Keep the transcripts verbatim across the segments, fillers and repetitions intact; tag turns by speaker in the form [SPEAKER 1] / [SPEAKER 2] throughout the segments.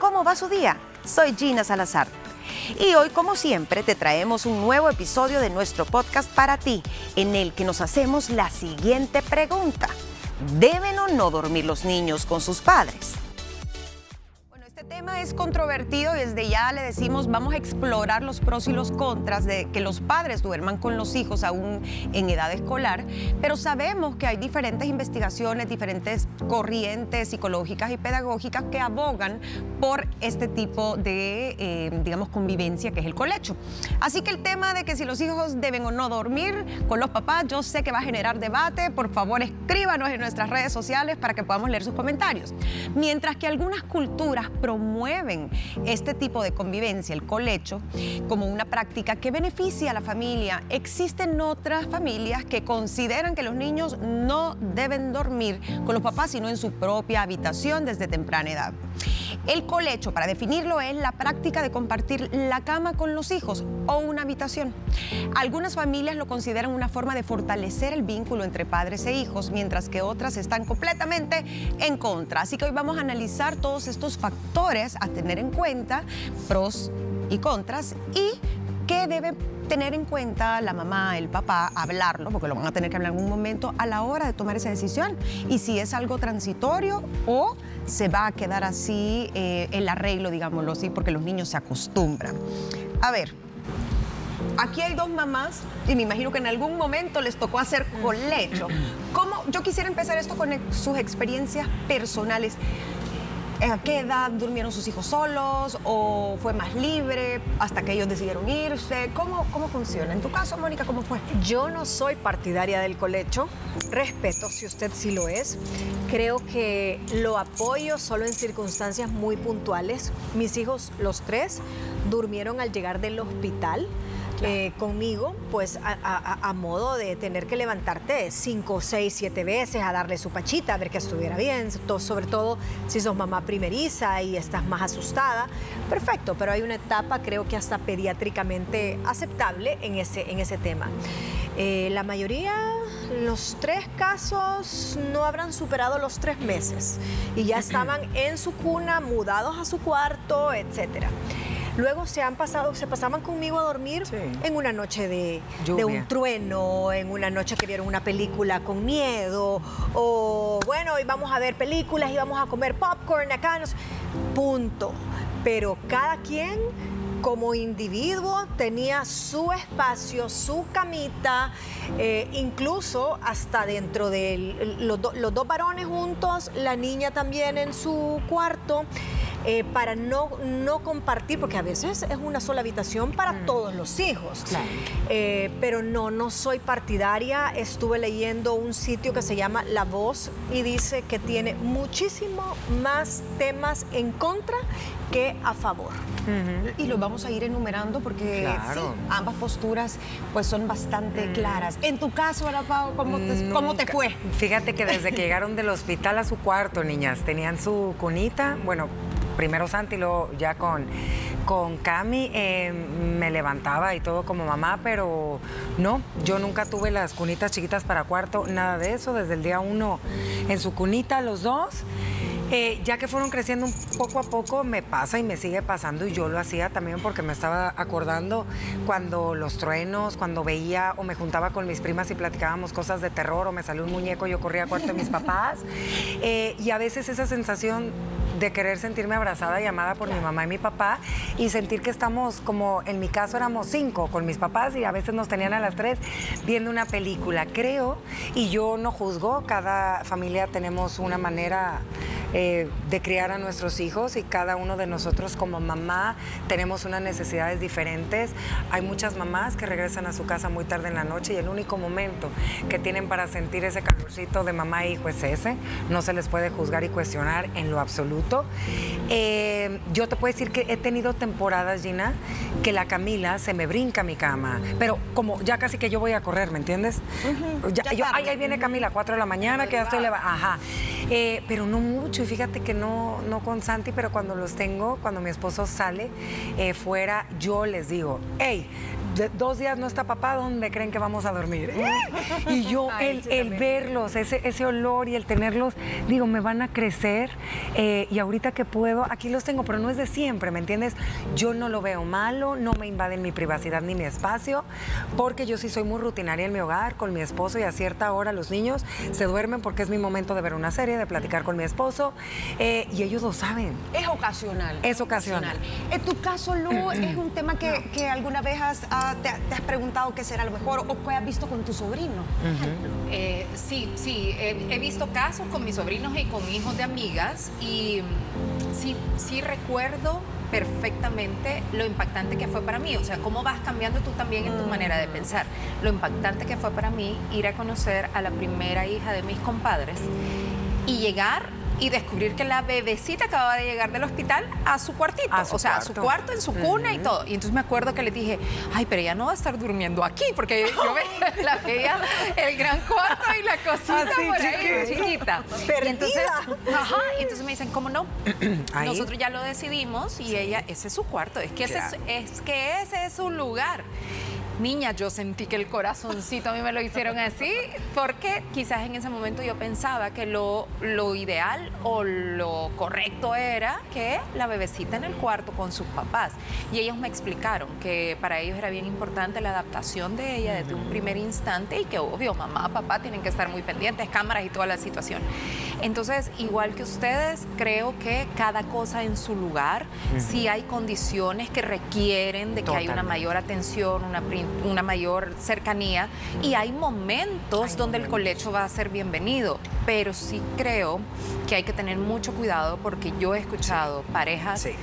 [SPEAKER 1] ¿Cómo va su día? Soy Gina Salazar. Y hoy, como siempre, te traemos un nuevo episodio de nuestro podcast para ti, en el que nos hacemos la siguiente pregunta. ¿Deben o no dormir los niños con sus padres? Este tema es controvertido y desde ya le decimos vamos a explorar los pros y los contras de que los padres duerman con los hijos aún en edad escolar, pero sabemos que hay diferentes investigaciones, diferentes corrientes psicológicas y pedagógicas que abogan por este tipo de, eh, digamos, convivencia que es el colecho. Así que el tema de que si los hijos deben o no dormir con los papás, yo sé que va a generar debate. Por favor, escríbanos en nuestras redes sociales para que podamos leer sus comentarios. Mientras que algunas culturas promueven este tipo de convivencia, el colecho, como una práctica que beneficia a la familia, existen otras familias que consideran que los niños no deben dormir con los papás, sino en su propia habitación desde temprana edad. El colecho, para definirlo, es la práctica de compartir la cama con los hijos o una habitación. Algunas familias lo consideran una forma de fortalecer el vínculo entre padres e hijos, mientras que otras están completamente en contra. Así que hoy vamos a analizar todos estos factores a tener en cuenta, pros y contras, y qué debe tener en cuenta la mamá, el papá, hablarlo, porque lo van a tener que hablar en algún momento a la hora de tomar esa decisión, y si es algo transitorio o se va a quedar así eh, el arreglo, digámoslo así, porque los niños se acostumbran. A ver, aquí hay dos mamás y me imagino que en algún momento les tocó hacer colecho. ¿Cómo? Yo quisiera empezar esto con sus experiencias personales. ¿A qué edad durmieron sus hijos solos o fue más libre hasta que ellos decidieron irse? ¿Cómo, cómo funciona? En tu caso, Mónica, ¿cómo fue?
[SPEAKER 2] Yo no soy partidaria del colecho. Respeto si usted sí lo es. Creo que lo apoyo solo en circunstancias muy puntuales. Mis hijos, los tres, durmieron al llegar del hospital. Eh, conmigo, pues a, a, a modo de tener que levantarte cinco, seis, siete veces a darle su pachita, a ver que estuviera bien, sobre todo si sos mamá primeriza y estás más asustada. Perfecto, pero hay una etapa, creo que hasta pediátricamente aceptable en ese, en ese tema. Eh, la mayoría, los tres casos no habrán superado los tres meses y ya estaban en su cuna, mudados a su cuarto, etcétera. Luego se han pasado, se pasaban conmigo a dormir sí. en una noche de, de un trueno, en una noche que vieron una película con miedo, o bueno, y vamos a ver películas y vamos a comer popcorn acá, no sé, punto. Pero cada quien como individuo tenía su espacio, su camita, eh, incluso hasta dentro de los, do, los dos varones juntos, la niña también en su cuarto. Eh, para no, no compartir, porque a veces es una sola habitación para mm. todos los hijos. Claro. Eh, pero no, no soy partidaria. Estuve leyendo un sitio que se llama La Voz y dice que tiene muchísimo más temas en contra que a favor.
[SPEAKER 1] Uh-huh. Y los vamos a ir enumerando porque claro. sí, ambas posturas pues son bastante mm. claras. En tu caso, ¿verdad, Pau? ¿Cómo te, ¿Cómo te fue?
[SPEAKER 3] Fíjate que desde que llegaron del hospital a su cuarto, niñas, tenían su cunita, bueno, primero Santi, luego ya con, con Cami, eh, me levantaba y todo como mamá, pero no, yo nunca tuve las cunitas chiquitas para cuarto, nada de eso, desde el día uno en su cunita, los dos. Eh, ya que fueron creciendo un poco a poco, me pasa y me sigue pasando, y yo lo hacía también porque me estaba acordando cuando los truenos, cuando veía o me juntaba con mis primas y platicábamos cosas de terror o me salió un muñeco, yo corría a cuarto de mis papás, eh, y a veces esa sensación de querer sentirme abrazada y amada por mi mamá y mi papá y sentir que estamos, como en mi caso éramos cinco con mis papás y a veces nos tenían a las tres viendo una película, creo, y yo no juzgo, cada familia tenemos una manera eh, de criar a nuestros hijos y cada uno de nosotros como mamá tenemos unas necesidades diferentes. Hay muchas mamás que regresan a su casa muy tarde en la noche y el único momento que tienen para sentir ese calorcito de mamá e hijo es ese, no se les puede juzgar y cuestionar en lo absoluto. Eh, yo te puedo decir que he tenido temporadas, Gina, que la Camila se me brinca a mi cama, pero como ya casi que yo voy a correr, ¿me entiendes? Uh-huh. ya, ya yo, ay, ahí viene Camila, cuatro de la mañana, que ya estoy levantando. Ajá. Eh, pero no mucho, y fíjate que no, no con Santi, pero cuando los tengo, cuando mi esposo sale eh, fuera, yo les digo, hey, de- dos días no está papá, ¿dónde creen que vamos a dormir? Y yo,
[SPEAKER 2] Ay,
[SPEAKER 3] el,
[SPEAKER 2] sí,
[SPEAKER 3] el
[SPEAKER 2] también.
[SPEAKER 3] verlos, ese, ese olor y el tenerlos, digo, me van a crecer eh, y ahorita que puedo, aquí los tengo, pero no es de siempre, ¿me entiendes? Yo no lo veo malo, no me invaden mi privacidad ni mi espacio, porque yo sí soy muy rutinaria en mi hogar, con mi esposo, y a cierta hora los niños se duermen porque es mi momento de ver una serie, de platicar con mi esposo, eh, y ellos lo saben.
[SPEAKER 4] Es ocasional.
[SPEAKER 3] Es ocasional.
[SPEAKER 4] En tu caso, Lu, ¿es un tema que, que alguna vez has, ah, te, te has preguntado qué será lo mejor o qué has visto con tu sobrino?
[SPEAKER 5] Eh, sí, sí, he, he visto casos con mis sobrinos y con hijos de amigas y mm, sí, sí recuerdo perfectamente lo impactante que fue para mí, o sea, cómo vas cambiando tú también en tu manera de pensar. Lo impactante que fue para mí ir a conocer a la primera hija de mis compadres y llegar y descubrir que la bebecita acababa de llegar del hospital a su cuartito,
[SPEAKER 3] A su
[SPEAKER 5] o sea, a su
[SPEAKER 3] cuarto.
[SPEAKER 5] cuarto, en su cuna y todo. Y entonces me acuerdo que le dije, ay, pero ella no va a estar durmiendo aquí, porque yo ve- la veía el gran cuarto y la cosita
[SPEAKER 3] Así,
[SPEAKER 5] por ahí,
[SPEAKER 3] chiquita.
[SPEAKER 5] chiquita.
[SPEAKER 2] Perdida.
[SPEAKER 5] Y entonces, ajá, y entonces me dicen, ¿cómo no?
[SPEAKER 3] Ahí.
[SPEAKER 5] Nosotros ya lo decidimos y ella, ese es su cuarto, es que,
[SPEAKER 3] Claro.
[SPEAKER 5] ese, es, es que ese es su lugar. Niña, yo sentí que el corazoncito a mí me lo hicieron así, porque quizás en ese momento yo pensaba que lo, lo ideal o lo correcto era que la bebecita en el cuarto con sus papás. Y ellos me explicaron que para ellos era bien importante la adaptación de ella desde un primer instante y que obvio, mamá, papá tienen que estar muy pendientes, cámaras y toda la situación. Entonces, igual que ustedes, creo que cada cosa en su lugar, si hay condiciones que requieren de que haya una
[SPEAKER 3] Totalmente.
[SPEAKER 5] mayor atención, una, pri- una mayor cercanía, y hay momentos donde el colecho va a ser bienvenido, pero sí creo que hay que tener mucho cuidado porque yo he escuchado parejas
[SPEAKER 3] Sí.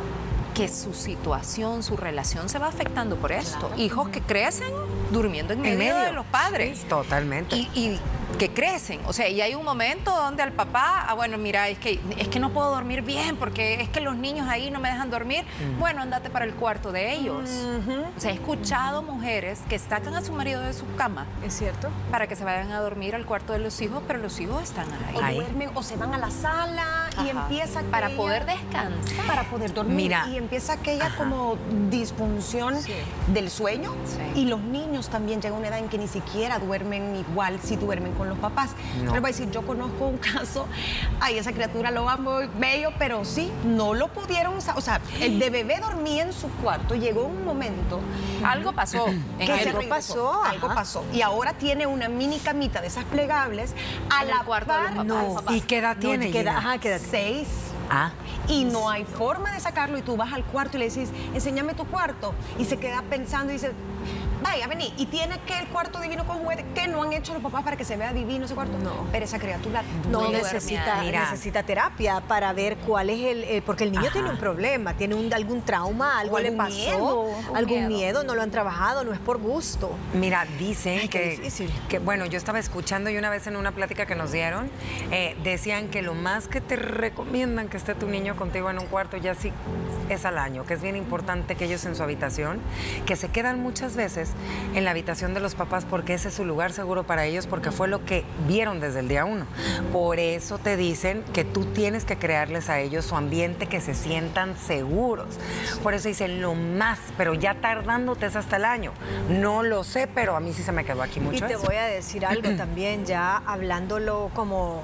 [SPEAKER 5] que su situación, su relación se va afectando por esto. Hijos que crecen durmiendo en medio,
[SPEAKER 3] medio.
[SPEAKER 5] de los padres.
[SPEAKER 3] Sí, totalmente.
[SPEAKER 5] Y, y que crecen. O sea, y hay un momento donde al papá, ah, bueno, mira, es que, es que no puedo dormir bien porque es que los niños ahí no me dejan dormir. Bueno, andate para el cuarto de ellos. O sea, he escuchado mujeres que sacan a su marido de su cama
[SPEAKER 2] ¿Es cierto?
[SPEAKER 5] para que se vayan a dormir al cuarto de los hijos, pero los hijos están ahí.
[SPEAKER 4] O
[SPEAKER 3] Ahí.
[SPEAKER 4] duermen o se van a la sala y
[SPEAKER 5] Ajá.
[SPEAKER 4] empieza
[SPEAKER 5] Para
[SPEAKER 4] aquella-
[SPEAKER 5] poder descansar.
[SPEAKER 4] para poder dormir.
[SPEAKER 3] Mira.
[SPEAKER 4] Y empieza aquella
[SPEAKER 3] Ajá.
[SPEAKER 4] como disfunción del sueño.
[SPEAKER 5] Sí.
[SPEAKER 4] Y los niños también llegan a una edad en que ni siquiera duermen igual si duermen con los papás.
[SPEAKER 3] No.
[SPEAKER 4] Les voy a decir, yo conozco un caso, ay, esa criatura lo amo, bello, pero sí, no lo pudieron, sa- o sea, el de bebé dormía en su cuarto, llegó un momento
[SPEAKER 5] Algo pasó en
[SPEAKER 4] que se
[SPEAKER 5] el
[SPEAKER 2] Algo
[SPEAKER 4] regresó,
[SPEAKER 2] pasó,
[SPEAKER 4] algo
[SPEAKER 2] ajá.
[SPEAKER 4] pasó. Y ahora tiene una mini camita de esas plegables a
[SPEAKER 5] En
[SPEAKER 4] la
[SPEAKER 5] el cuarto de los
[SPEAKER 4] par-
[SPEAKER 5] papás.
[SPEAKER 2] No.
[SPEAKER 5] Papás.
[SPEAKER 3] ¿Y qué edad
[SPEAKER 2] No,
[SPEAKER 3] tiene?
[SPEAKER 2] queda-
[SPEAKER 3] Gina?
[SPEAKER 2] ajá, queda-
[SPEAKER 4] seis.
[SPEAKER 3] Ah.
[SPEAKER 4] Y no hay forma de sacarlo y tú vas al cuarto y le dices, enséñame tu cuarto. Y se queda pensando y dice, vaya, vení. Y tiene que el cuarto divino con juguete que no han hecho los papás para que se vea divino ese cuarto.
[SPEAKER 2] No.
[SPEAKER 4] Pero esa criatura
[SPEAKER 2] No,
[SPEAKER 5] duerme
[SPEAKER 2] necesita,
[SPEAKER 5] ahí.
[SPEAKER 3] Mira.
[SPEAKER 2] necesita terapia para ver cuál es el, el- porque el niño
[SPEAKER 3] Ajá.
[SPEAKER 2] tiene un problema, tiene un, algún trauma, algo
[SPEAKER 4] O
[SPEAKER 2] le
[SPEAKER 4] algún
[SPEAKER 2] pasó,
[SPEAKER 4] miedo.
[SPEAKER 2] algún
[SPEAKER 5] Un
[SPEAKER 2] miedo.
[SPEAKER 5] miedo.
[SPEAKER 2] no lo han trabajado, no es por gusto.
[SPEAKER 3] Mira, dicen
[SPEAKER 2] Ay, qué
[SPEAKER 3] que,
[SPEAKER 2] difícil.
[SPEAKER 3] que, bueno, yo estaba escuchando y una vez en una plática que nos dieron, eh, decían que lo más que te recomiendan que esté tu niño contigo en un cuarto ya sí es al año, que es bien importante que ellos en su habitación, que se quedan muchas veces en la habitación de los papás porque ese es su lugar seguro para ellos, porque fue lo que vieron desde el día uno. Por eso te dicen que tú tienes que crearles a ellos su ambiente, que se sientan seguros. Por eso dicen lo más, pero ya tardándote es hasta el año. No lo sé, pero a mí sí se me quedó aquí mucho
[SPEAKER 2] Y te
[SPEAKER 3] eso.
[SPEAKER 2] voy a decir algo también, ya hablándolo como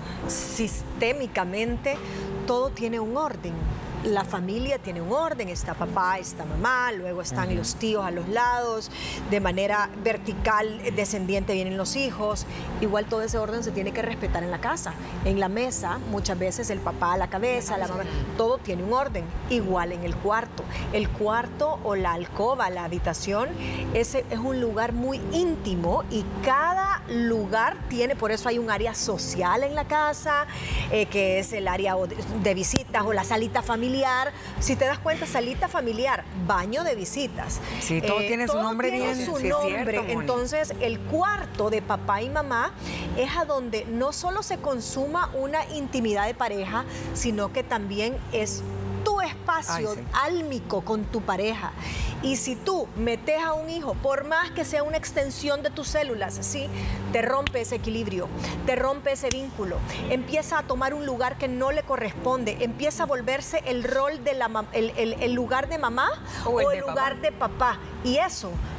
[SPEAKER 2] sistémicamente, todo tiene un orden. La familia tiene un orden, está papá, está mamá, luego están los tíos a los lados, de manera vertical, eh, descendiente vienen los hijos. Igual todo ese orden se tiene que respetar en la casa. En la mesa, muchas veces el papá a la cabeza, la mamá, todo tiene un orden. Igual en el cuarto. El cuarto o la alcoba, la habitación, ese es un lugar muy íntimo y cada lugar tiene, por eso hay un área social en la casa, eh, que es el área o de, de visitas o la salita familiar. Si te das cuenta, salita familiar, baño de visitas.
[SPEAKER 3] Sí, todo tiene su
[SPEAKER 2] todo
[SPEAKER 3] nombre
[SPEAKER 2] tiene
[SPEAKER 3] bien,
[SPEAKER 2] su
[SPEAKER 3] sí es
[SPEAKER 2] nombre.
[SPEAKER 3] cierto, Moni.
[SPEAKER 2] Entonces, el cuarto de papá y mamá es a donde no solo se consuma una intimidad de pareja, sino que también es tu espacio
[SPEAKER 3] Ay, sí.
[SPEAKER 2] álmico con tu pareja. Y si tú metes a un hijo, por más que sea una extensión de tus células, sí, te rompe ese equilibrio, te rompe ese vínculo, empieza a tomar un lugar que no le corresponde, empieza a volverse el rol de la mam- el, el- el lugar de mamá o
[SPEAKER 4] O
[SPEAKER 2] el,
[SPEAKER 4] el de
[SPEAKER 2] lugar
[SPEAKER 4] papá.
[SPEAKER 2] de papá. Y eso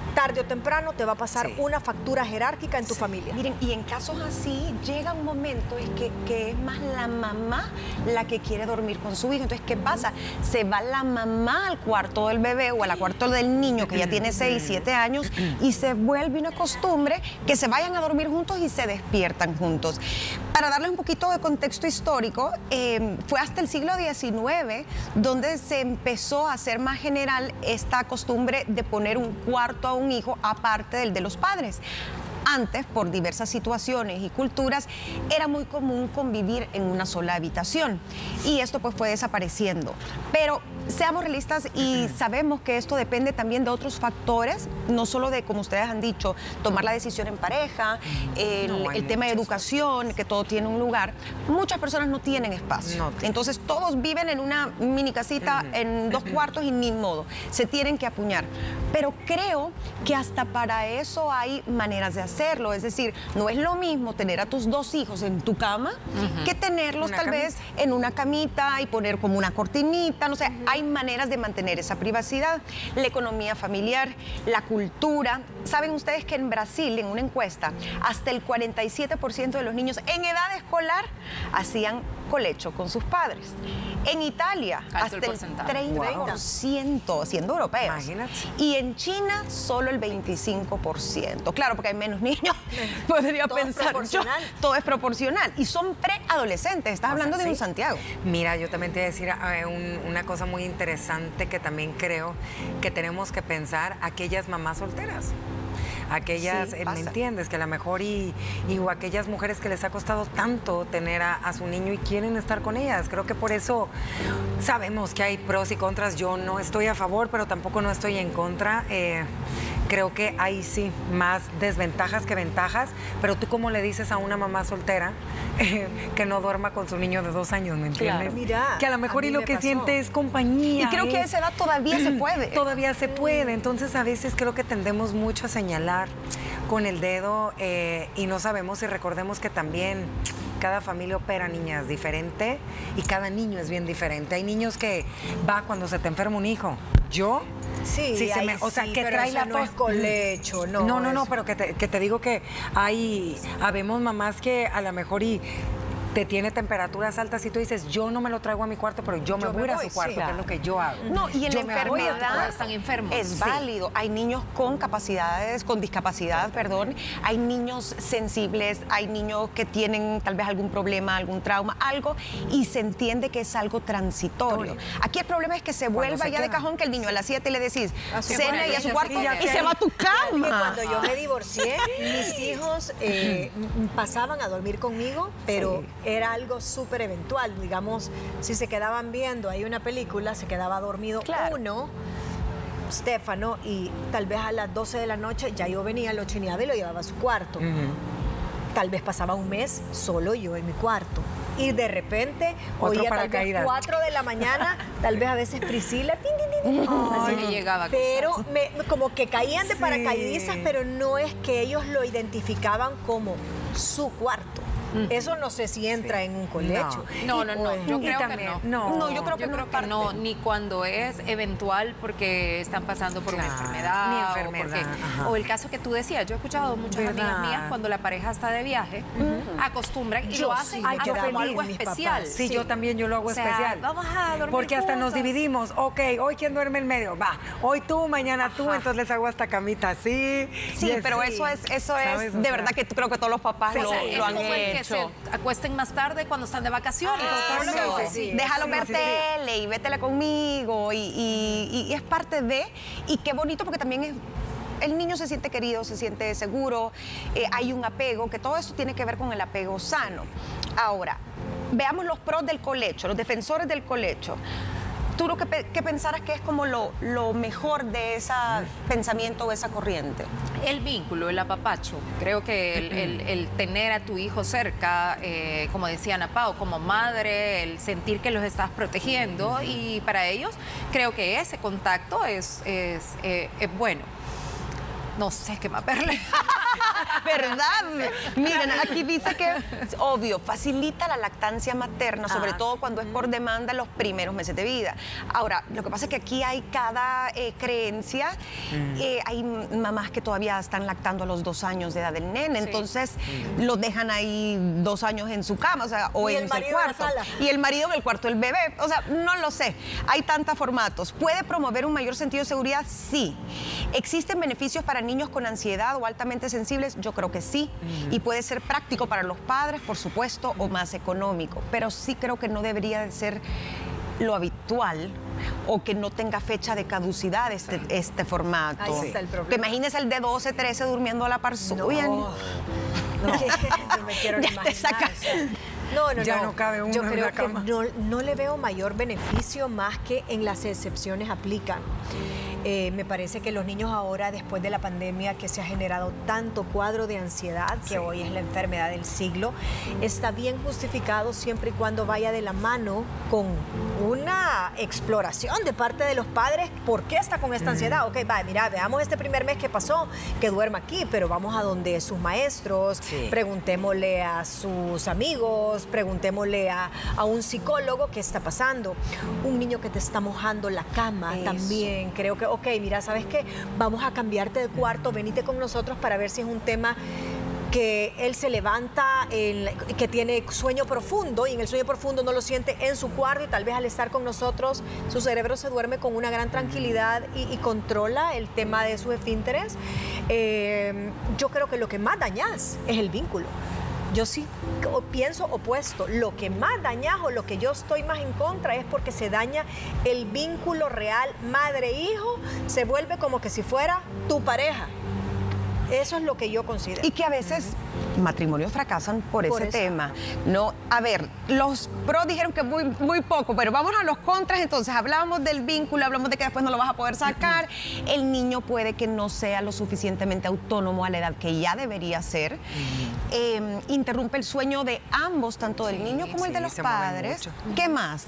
[SPEAKER 2] tarde o temprano te va a pasar
[SPEAKER 3] Sí.
[SPEAKER 2] una factura jerárquica en tu familia.
[SPEAKER 4] Miren, y en casos así llega un momento en que, que es más la mamá la que quiere dormir con su hijo. Entonces, ¿qué pasa? Se va la mamá al cuarto del bebé o al cuarto del niño que ya tiene seis, siete años y se vuelve una costumbre que se vayan a dormir juntos y se despiertan juntos. Para darles un poquito de contexto histórico, eh, fue hasta el siglo diecinueve donde se empezó a hacer más general esta costumbre de poner un cuarto a un hijo aparte del de los padres. Antes, por diversas situaciones y culturas, era muy común convivir en una sola habitación y esto pues fue desapareciendo. Pero seamos realistas y sabemos que esto depende también de otros factores, no solo de, como ustedes han dicho, tomar la decisión en pareja, el,
[SPEAKER 3] No, hay
[SPEAKER 4] el tema de
[SPEAKER 3] muchos
[SPEAKER 4] educación, que todo tiene un lugar. Muchas personas no tienen espacio.
[SPEAKER 3] No tienen.
[SPEAKER 4] Entonces todos viven en una mini casita, en dos cuartos y ni modo. Se tienen que apuñar. Pero creo que hasta para eso hay maneras de hacerlo. Es decir, no es lo mismo tener a tus dos hijos en tu cama que tenerlos
[SPEAKER 3] Una
[SPEAKER 4] tal
[SPEAKER 3] camita.
[SPEAKER 4] vez en una camita y poner como una cortinita. No sé, hay maneras de mantener esa privacidad. La economía familiar, la cultura. ¿Saben ustedes que en Brasil, en una encuesta, hasta el cuarenta y siete por ciento de los niños en edad escolar hacían colecho con sus padres? En Italia,
[SPEAKER 5] Alto
[SPEAKER 4] hasta
[SPEAKER 5] el
[SPEAKER 4] el
[SPEAKER 5] porcentaje.
[SPEAKER 4] treinta por ciento, siendo europeos.
[SPEAKER 3] Imagínate.
[SPEAKER 4] Y en China, solo el veinticinco por ciento. Claro, porque hay menos niños. Podría
[SPEAKER 2] Todo es
[SPEAKER 4] pensar yo.
[SPEAKER 2] proporcional.
[SPEAKER 4] Todo es proporcional. Y son preadolescentes. Estás
[SPEAKER 3] O sea,
[SPEAKER 4] hablando de
[SPEAKER 3] sí.
[SPEAKER 4] un Santiago.
[SPEAKER 3] Mira, yo también te voy a decir eh, un- una cosa muy interesante que también creo que tenemos que pensar aquellas mamás solteras. Aquellas,
[SPEAKER 4] Sí,
[SPEAKER 3] eh, ¿me
[SPEAKER 4] pasa.
[SPEAKER 3] entiendes? Que a lo mejor y, y o aquellas mujeres que les ha costado tanto tener a, a su niño y quieren estar con ellas. Creo que por eso sabemos que hay pros y contras. Yo no estoy a favor, pero tampoco no estoy en contra. Eh, creo que hay sí más desventajas que ventajas, pero tú cómo le dices a una mamá soltera eh, que no duerma con su niño de dos años, ¿me entiendes?
[SPEAKER 2] Claro. Mira,
[SPEAKER 3] que a lo mejor
[SPEAKER 2] a
[SPEAKER 3] y
[SPEAKER 2] mí
[SPEAKER 3] lo
[SPEAKER 2] me
[SPEAKER 3] que
[SPEAKER 2] pasó.
[SPEAKER 3] siente es compañía.
[SPEAKER 4] Y creo que a
[SPEAKER 3] es-
[SPEAKER 4] esa edad todavía se puede.
[SPEAKER 3] Todavía se puede, entonces a veces creo que tendemos mucho a señalar con el dedo eh, y no sabemos y recordemos que también cada familia opera, niñas, diferente y cada niño es bien diferente. Hay niños que va cuando se te enferma un hijo. Yo,
[SPEAKER 2] Sí,
[SPEAKER 3] sí se
[SPEAKER 2] ahí
[SPEAKER 3] me- o sea,
[SPEAKER 2] sí,
[SPEAKER 3] que
[SPEAKER 2] pero
[SPEAKER 3] trae
[SPEAKER 2] eso
[SPEAKER 3] la
[SPEAKER 2] no
[SPEAKER 3] tos.
[SPEAKER 2] es colecho, no.
[SPEAKER 3] No, no, no,
[SPEAKER 2] eso-
[SPEAKER 3] pero que te, que te digo que hay, habemos mamás que a lo mejor y te tiene temperaturas altas y tú dices, yo no me lo traigo a mi cuarto, pero yo me
[SPEAKER 2] Yo me
[SPEAKER 3] voy a ir a
[SPEAKER 2] voy,
[SPEAKER 3] su cuarto,
[SPEAKER 2] sí.
[SPEAKER 3] que es lo que yo hago.
[SPEAKER 4] No, y en
[SPEAKER 3] Yo
[SPEAKER 4] la
[SPEAKER 3] me voy a tu
[SPEAKER 4] enfermedad
[SPEAKER 3] cuarto.
[SPEAKER 5] están enfermos.
[SPEAKER 4] es
[SPEAKER 3] Sí.
[SPEAKER 4] válido. Hay niños con capacidades, con discapacidad, perdón. Hay niños sensibles, hay niños que tienen tal vez algún problema, algún trauma, algo, y se entiende que es algo transitorio. Aquí el problema es que se vuelva
[SPEAKER 3] se
[SPEAKER 4] ya de
[SPEAKER 3] queda.
[SPEAKER 4] cajón que el niño a las siete le decís
[SPEAKER 2] A su
[SPEAKER 4] cena
[SPEAKER 2] cuarto.
[SPEAKER 4] y a su
[SPEAKER 5] Sí,
[SPEAKER 4] cuarto
[SPEAKER 5] ya
[SPEAKER 4] y
[SPEAKER 5] sé.
[SPEAKER 4] se va a tu
[SPEAKER 2] Que
[SPEAKER 4] cama.
[SPEAKER 2] cuando yo me divorcié, mis hijos eh, m- pasaban a dormir conmigo, pero era algo súper eventual. Digamos, si se quedaban viendo ahí una película, se quedaba dormido
[SPEAKER 4] Claro.
[SPEAKER 2] uno, Stefano, y tal vez a las doce de la noche ya yo venía, lo chineaba y lo llevaba a su cuarto. Tal vez pasaba un mes solo yo en mi cuarto. Y de repente,
[SPEAKER 3] Otro
[SPEAKER 2] oía tal vez
[SPEAKER 3] paracaídas.
[SPEAKER 2] cuatro de la mañana, tal vez a veces Priscila, tin, tin, tin, tin,
[SPEAKER 5] Ay,
[SPEAKER 2] así.
[SPEAKER 5] me llegaba a
[SPEAKER 2] Pero
[SPEAKER 5] cosas.
[SPEAKER 2] me- como que caían de
[SPEAKER 3] Sí.
[SPEAKER 2] paracaidistas, pero no es que ellos lo identificaban como su cuarto. Eso no sé si entra en un colecho.
[SPEAKER 5] No, no, no,
[SPEAKER 2] Pues,
[SPEAKER 5] yo
[SPEAKER 3] Y
[SPEAKER 5] creo que
[SPEAKER 3] también-
[SPEAKER 5] no.
[SPEAKER 3] no.
[SPEAKER 4] No, yo creo que
[SPEAKER 5] yo
[SPEAKER 4] no
[SPEAKER 5] creo
[SPEAKER 4] es
[SPEAKER 5] que
[SPEAKER 4] parte.
[SPEAKER 5] no, ni cuando es eventual porque están pasando por
[SPEAKER 3] Claro,
[SPEAKER 5] una enfermedad,
[SPEAKER 3] ni
[SPEAKER 5] o,
[SPEAKER 3] enfermedad,
[SPEAKER 5] porque-
[SPEAKER 3] ajá.
[SPEAKER 5] o el caso que tú decías. Yo he escuchado muchas
[SPEAKER 3] ¿Verdad?
[SPEAKER 5] amigas mías cuando la pareja está de viaje, acostumbran y
[SPEAKER 2] Yo
[SPEAKER 5] lo
[SPEAKER 2] sí,
[SPEAKER 5] hacen
[SPEAKER 2] ay,
[SPEAKER 5] hasta
[SPEAKER 2] yo
[SPEAKER 5] como
[SPEAKER 2] feliz,
[SPEAKER 5] algo
[SPEAKER 2] mis
[SPEAKER 5] especial.
[SPEAKER 2] papás.
[SPEAKER 3] Sí, yo también, yo lo hago
[SPEAKER 5] O sea,
[SPEAKER 3] especial.
[SPEAKER 5] vamos a dormir
[SPEAKER 3] Porque hasta nos
[SPEAKER 5] juntas.
[SPEAKER 3] dividimos. Ok, hoy quién duerme en medio. Va, hoy tú, mañana tú, entonces les hago hasta camita así.
[SPEAKER 4] Sí,
[SPEAKER 3] y
[SPEAKER 4] pero
[SPEAKER 3] así.
[SPEAKER 4] eso es, eso
[SPEAKER 3] ¿Sabes?
[SPEAKER 4] es
[SPEAKER 3] O
[SPEAKER 4] de
[SPEAKER 3] sea,
[SPEAKER 4] verdad que creo que todos los papás
[SPEAKER 5] O
[SPEAKER 4] lo,
[SPEAKER 5] sea,
[SPEAKER 4] lo
[SPEAKER 5] es
[SPEAKER 4] han
[SPEAKER 5] como el que
[SPEAKER 4] hecho.
[SPEAKER 5] se acuesten más tarde cuando están de vacaciones.
[SPEAKER 3] Ah,
[SPEAKER 5] Todo lo que
[SPEAKER 3] eso,
[SPEAKER 5] voy.
[SPEAKER 2] sí.
[SPEAKER 4] Déjalo
[SPEAKER 3] sí,
[SPEAKER 4] ver
[SPEAKER 3] sí, sí.
[SPEAKER 4] tele y vétela conmigo y, y- y es parte de, y qué bonito porque también es, el niño se siente querido, se siente seguro, eh, hay un apego, que todo eso tiene que ver con el apego sano. Ahora, veamos los pros del colecho, los defensores del colecho. ¿Tú lo que, pe- que pensaras que es como lo, lo mejor de ese pensamiento o esa corriente?
[SPEAKER 5] El vínculo, el apapacho. Creo que el, el- el tener a tu hijo cerca, eh, como decía Ana Pao, como madre, el sentir que los estás protegiendo y para ellos creo que ese contacto es, es, eh, es bueno. No sé qué más verle.
[SPEAKER 4] ¿Verdad? Miren, aquí dice que, obvio, facilita la lactancia materna, sobre
[SPEAKER 2] Ah,
[SPEAKER 4] todo cuando es por demanda los primeros meses de vida. Ahora, lo que pasa es que aquí hay cada eh, creencia.
[SPEAKER 3] Mm.
[SPEAKER 4] Eh, hay mamás que todavía están lactando a los dos años de edad del nene,
[SPEAKER 2] Sí.
[SPEAKER 4] entonces los dejan ahí dos años en su cama, o sea, o
[SPEAKER 2] Y
[SPEAKER 4] en
[SPEAKER 2] el
[SPEAKER 4] el
[SPEAKER 2] marido en la
[SPEAKER 4] cuarto.
[SPEAKER 2] sala.
[SPEAKER 4] Y el marido en el cuarto del bebé. O sea, no lo sé. Hay tantos formatos. ¿Puede promover un mayor sentido de seguridad? Sí. ¿Existen beneficios para niños con ansiedad o altamente sensibles? Yo creo que sí. Y puede ser práctico para los padres, por supuesto, o más económico. Pero sí creo que no debería de ser lo habitual o que no tenga fecha de caducidad este, este formato.
[SPEAKER 2] Ahí está el problema.
[SPEAKER 4] Que imagínese el de doce, trece durmiendo a la par suya.
[SPEAKER 2] No, no me quiero ni
[SPEAKER 4] Ya te
[SPEAKER 2] imaginar
[SPEAKER 4] saca-
[SPEAKER 2] eso. No, no,
[SPEAKER 3] Ya
[SPEAKER 2] no.
[SPEAKER 3] no cabe uno
[SPEAKER 2] Yo
[SPEAKER 3] en
[SPEAKER 2] creo
[SPEAKER 3] la
[SPEAKER 2] que
[SPEAKER 3] cama.
[SPEAKER 2] no, no le veo mayor beneficio más que en las excepciones aplican. Eh, me parece que los niños ahora, después de la pandemia, que se ha generado tanto cuadro de ansiedad, que hoy es la enfermedad del siglo, está bien justificado siempre y cuando vaya de la mano con una exploración de parte de los padres. ¿Por qué está con esta ansiedad? Ok, va, mira, veamos este primer mes que pasó, que duerma aquí, pero vamos a donde sus maestros,
[SPEAKER 3] Sí.
[SPEAKER 2] preguntémosle a sus amigos, preguntémosle a, a un psicólogo qué está pasando. Un niño que te está mojando la cama
[SPEAKER 4] Eso.
[SPEAKER 2] también, creo que, ok, mira, ¿sabes qué? Vamos a cambiarte de cuarto, venite con nosotros para ver si es un tema que él se levanta, en- que tiene sueño profundo y en el sueño profundo no lo siente en su cuarto y tal vez al estar con nosotros su cerebro se duerme con una gran tranquilidad y, y controla el tema de sus esfínteres. Eh, yo creo que lo que más dañas es el vínculo. Yo sí o- pienso opuesto. Lo que más dañas o lo que yo estoy más en contra es porque se daña el vínculo real madre-hijo, se vuelve como que si fuera tu pareja. Eso es lo que yo considero.
[SPEAKER 4] Y que a veces matrimonios fracasan por,
[SPEAKER 2] Por
[SPEAKER 4] ese
[SPEAKER 2] eso.
[SPEAKER 4] tema. No, a ver, los pros dijeron que muy, muy poco, pero vamos a los contras. Entonces, hablamos del vínculo, hablamos de que después no lo vas a poder sacar. El niño puede que no sea lo suficientemente autónomo a la edad que ya debería ser. Eh, interrumpe el sueño de ambos, tanto del
[SPEAKER 3] Sí,
[SPEAKER 4] niño como el de
[SPEAKER 3] sí,
[SPEAKER 4] los
[SPEAKER 3] se mueven
[SPEAKER 4] padres.
[SPEAKER 3] mucho.
[SPEAKER 4] ¿Qué más?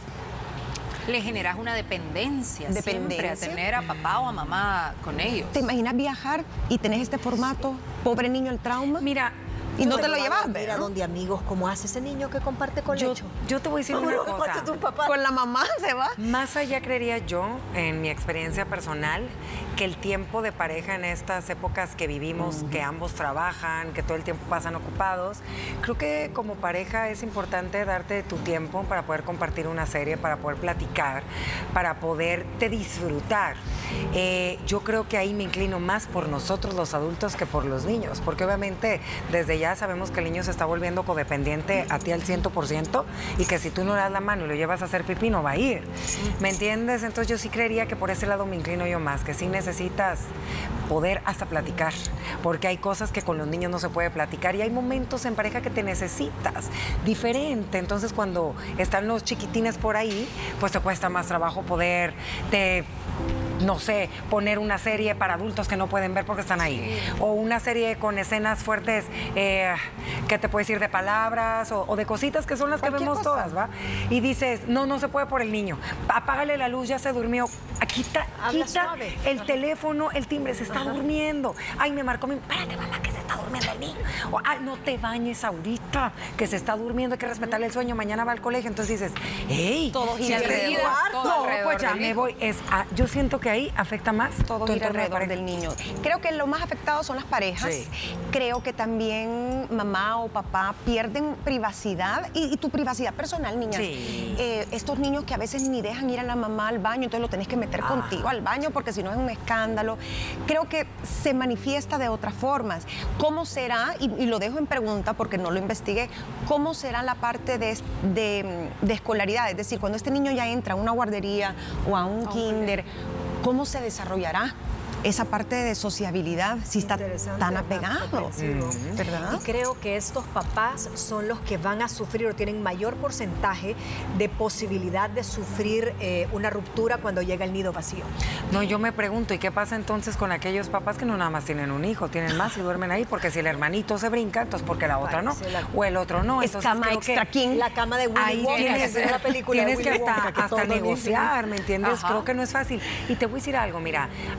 [SPEAKER 5] Le generas una dependencia, siempre a
[SPEAKER 4] Dependencia.
[SPEAKER 5] tener a papá o a mamá con ellos.
[SPEAKER 4] ¿Te imaginas viajar y tenés este formato? Pobre niño, el trauma.
[SPEAKER 3] Mira,
[SPEAKER 4] y no te
[SPEAKER 2] Bueno,
[SPEAKER 4] lo
[SPEAKER 2] va a
[SPEAKER 4] llevas,
[SPEAKER 2] dormir a
[SPEAKER 4] ¿verdad?
[SPEAKER 2] donde amigos, como hace ese niño que comparte con
[SPEAKER 3] yo,
[SPEAKER 2] lecho.
[SPEAKER 3] yo te voy a decir una
[SPEAKER 2] No,
[SPEAKER 3] cosa.
[SPEAKER 2] comparte tu papá.
[SPEAKER 4] Con la mamá se va.
[SPEAKER 3] Más allá creería yo, en mi experiencia personal, que el tiempo de pareja en estas épocas que vivimos, que ambos trabajan, que todo el tiempo pasan ocupados, creo que como pareja es importante darte tu tiempo para poder compartir una serie, para poder platicar, para poderte disfrutar. Eh, yo creo que ahí me inclino más por nosotros los adultos que por los niños, porque obviamente desde ya sabemos que el niño se está volviendo codependiente a ti al cien por ciento y que si tú no le das la mano y lo llevas a hacer pipí no va a ir, ¿me entiendes? Entonces yo sí creería que por ese lado me inclino yo más, que sí necesitas poder hasta platicar, porque hay cosas que con los niños no se puede platicar y hay momentos en pareja que te necesitas diferente, entonces cuando están los chiquitines por ahí, pues te cuesta más trabajo poder te no sé, poner una serie para adultos que no pueden ver porque están ahí. O una serie con escenas fuertes, eh, ¿qué te puedo decir? De palabras o, o de cositas que son las que
[SPEAKER 4] Cualquier
[SPEAKER 3] vemos
[SPEAKER 4] cosa.
[SPEAKER 3] todas, ¿va? Y dices, no, no se puede por el niño. Apágale la luz, ya se durmió. Ah, Quita,
[SPEAKER 2] Habla
[SPEAKER 3] quita
[SPEAKER 2] suave.
[SPEAKER 3] el
[SPEAKER 2] Ajá.
[SPEAKER 3] teléfono, el timbre, se está durmiendo. Ay, me marcó mi... Espérate, mamá, que se está durmiendo el niño. O, ay, no te bañes ahorita, que se está durmiendo, hay que respetarle el sueño, mañana va al colegio. Entonces dices, hey,
[SPEAKER 4] Todo gira
[SPEAKER 3] si te
[SPEAKER 4] alrededor.
[SPEAKER 3] digo,
[SPEAKER 5] Todo
[SPEAKER 3] no,
[SPEAKER 5] alrededor
[SPEAKER 3] pues ya
[SPEAKER 5] del
[SPEAKER 3] me
[SPEAKER 5] hijo.
[SPEAKER 3] voy. Es, ah, yo siento que ahí afecta más
[SPEAKER 4] Todo
[SPEAKER 3] tu
[SPEAKER 4] gira
[SPEAKER 3] entorno de
[SPEAKER 4] alrededor
[SPEAKER 3] pareja.
[SPEAKER 4] del niño. Creo que lo más afectado son las parejas.
[SPEAKER 3] Sí.
[SPEAKER 4] Creo que también mamá o papá pierden privacidad y, y tu privacidad personal, niñas.
[SPEAKER 3] Sí.
[SPEAKER 4] Eh, estos niños que a veces ni dejan ir a la mamá al baño, entonces lo tenés que meter
[SPEAKER 3] Ah.
[SPEAKER 4] contigo al baño porque si no es un escándalo. Creo que se manifiesta de otras formas. ¿Cómo será? Y, y lo dejo en pregunta porque no lo investigué. ¿Cómo será la parte de, de, de escolaridad? Es decir, cuando este niño ya entra a una guardería o a un kinder, ¿cómo se desarrollará esa parte de sociabilidad si está
[SPEAKER 2] Interesante,
[SPEAKER 4] tan
[SPEAKER 2] ¿verdad?
[SPEAKER 4] apegado?
[SPEAKER 2] Comprensivo.
[SPEAKER 4] ¿Verdad?
[SPEAKER 2] Y creo que estos papás son los que van a sufrir o tienen mayor porcentaje de posibilidad de sufrir eh, una ruptura cuando llega el nido vacío.
[SPEAKER 3] No, yo me pregunto, ¿y qué pasa entonces con aquellos papás que no nada más tienen un hijo, tienen más y duermen ahí? Porque si el hermanito se brinca, entonces porque la otra no,
[SPEAKER 2] Parece la-
[SPEAKER 3] o el otro no.
[SPEAKER 4] Es
[SPEAKER 3] Entonces
[SPEAKER 4] cama
[SPEAKER 3] creo que
[SPEAKER 4] extra king.
[SPEAKER 2] La cama de Willy
[SPEAKER 3] ahí
[SPEAKER 2] Wonka,
[SPEAKER 3] tienes,
[SPEAKER 2] que es una película de
[SPEAKER 3] tienes que
[SPEAKER 2] Willy
[SPEAKER 3] hasta,
[SPEAKER 2] Wonka, que
[SPEAKER 3] hasta
[SPEAKER 2] todos dicen.
[SPEAKER 3] negociar, ¿me entiendes?
[SPEAKER 5] Ajá.
[SPEAKER 3] Creo que no es fácil. Y te voy a decir algo, mira, a veces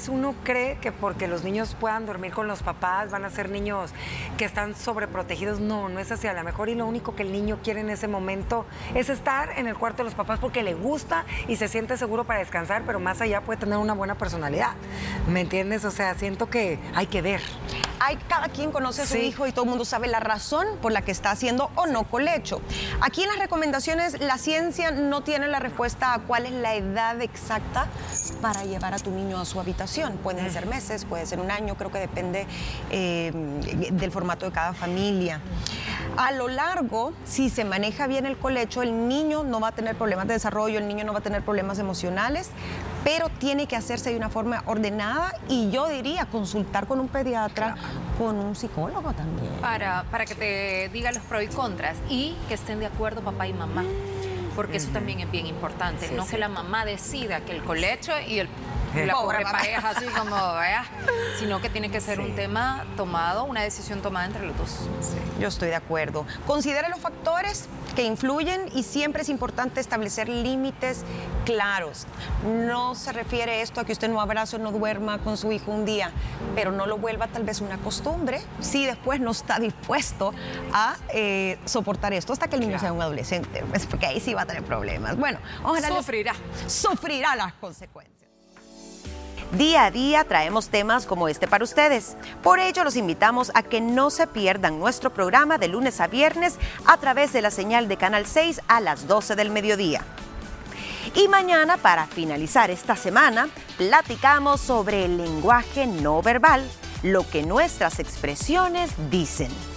[SPEAKER 3] veces uno cree que porque los niños puedan dormir con los papás van a ser niños que están sobreprotegidos. No, no es así. A lo mejor y lo único que el niño quiere en ese momento es estar en el cuarto de los papás porque le gusta y se siente seguro para descansar, pero más allá puede tener una buena personalidad. ¿Me entiendes? O sea, siento que hay que ver.
[SPEAKER 4] Hay, cada quien conoce a su
[SPEAKER 3] Sí.
[SPEAKER 4] hijo y todo el mundo sabe la razón por la que está haciendo o no colecho. Aquí en las recomendaciones, la ciencia no tiene la respuesta a cuál es la edad exacta para llevar a tu niño a su habitación. Pueden ser meses, puede ser un año, creo que depende eh, del formato de cada familia. A lo largo, si se maneja bien el colecho, el niño no va a tener problemas de desarrollo, el niño no va a tener problemas emocionales, pero tiene que hacerse de una forma ordenada y yo diría consultar con un pediatra, con un psicólogo también.
[SPEAKER 5] Para, para que te diga los pros y contras y que estén de acuerdo papá y mamá. Porque eso también es bien importante,
[SPEAKER 3] Sí,
[SPEAKER 5] no
[SPEAKER 3] sí.
[SPEAKER 5] que la mamá decida que el colecho y el, la
[SPEAKER 4] Pobre
[SPEAKER 5] pobre
[SPEAKER 4] mamá.
[SPEAKER 5] pareja así como, ¿verdad? Sino que tiene que ser
[SPEAKER 3] Sí.
[SPEAKER 5] un tema tomado, una decisión tomada entre los dos.
[SPEAKER 4] Yo estoy de acuerdo. Considere los factores que influyen y siempre es importante establecer límites claros. No se refiere esto a que usted no abrace o no duerma con su hijo un día, pero no lo vuelva tal vez una costumbre si después no está dispuesto a eh, soportar esto hasta que el niño
[SPEAKER 3] Claro.
[SPEAKER 4] sea un adolescente, pues, porque ahí sí va a tener problemas. Bueno, ojalá les-
[SPEAKER 5] Sufrirá.
[SPEAKER 4] sufrirá las consecuencias.
[SPEAKER 1] Día a día traemos temas como este para ustedes. Por ello, los invitamos a que no se pierdan nuestro programa de lunes a viernes a través de la señal de Canal seis a las doce del mediodía. Y mañana, para finalizar esta semana, platicamos sobre el lenguaje no verbal, lo que nuestras expresiones dicen.